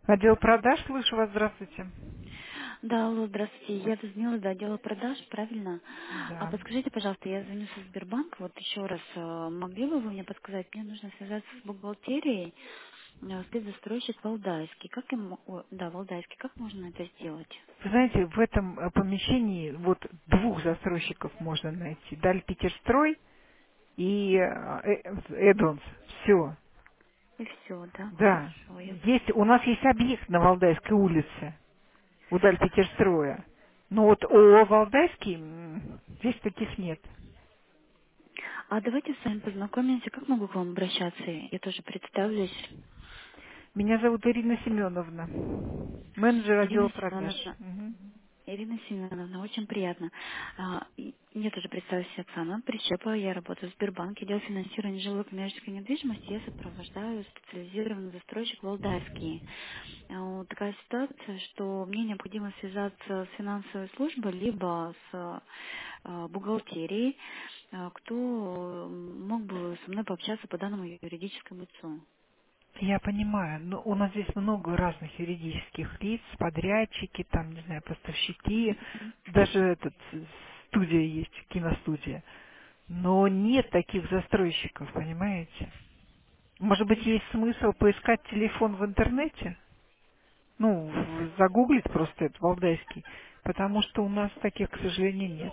Отдел продаж, слышу вас, здравствуйте. Да, алло, здравствуйте. Я дозвонила до отдела продаж, правильно? А Да. подскажите, пожалуйста, я звоню со Сбербанка. Вот еще раз, могли бы вы мне подсказать? Мне нужно связаться с бухгалтерией, спецзастройщик Валдайский. Как им, да, Валдайский, как можно это сделать? Вы знаете, в этом помещении вот двух застройщиков можно найти. Даль Питерстрой и Эдонс. Все. И все, да, Да. хорошо. Есть, у нас есть объект на Валдайской улице, у Даль Питерстроя. Но вот ООО Валдайский здесь таких нет. А давайте с вами познакомимся. Как могу к вам обращаться? Я тоже представлюсь. Меня зовут Ирина Семеновна, менеджер отдела Ирина продаж. Семеновна. Мгм. Ирина Семеновна, очень приятно. Мне тоже представилась Оксана Прищепа. Я работаю в Сбербанке, делаю финансирование жилой коммерческой недвижимости. Я сопровождаю специализированный застройщик Валдайский. Вот такая ситуация, что мне необходимо связаться с финансовой службой, либо с бухгалтерией, кто мог бы со мной пообщаться по данному юридическому лицу. Я понимаю, но у нас здесь много разных юридических лиц, подрядчики, там, не знаю, поставщики, даже студия есть, киностудия. Но нет таких застройщиков, понимаете? Может быть, есть смысл поискать телефон в интернете? Ну, загуглить просто это, Валдайский, потому что у нас таких, к сожалению, нет.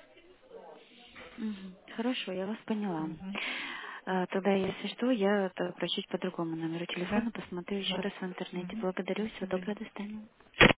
Мгм. Хорошо, я вас поняла. Мгм. Тогда, если что, я обращусь по другому номеру Да? телефона, посмотрю еще раз в интернете. Мгм. До Благодарю, всего свидания. доброго, до свидания.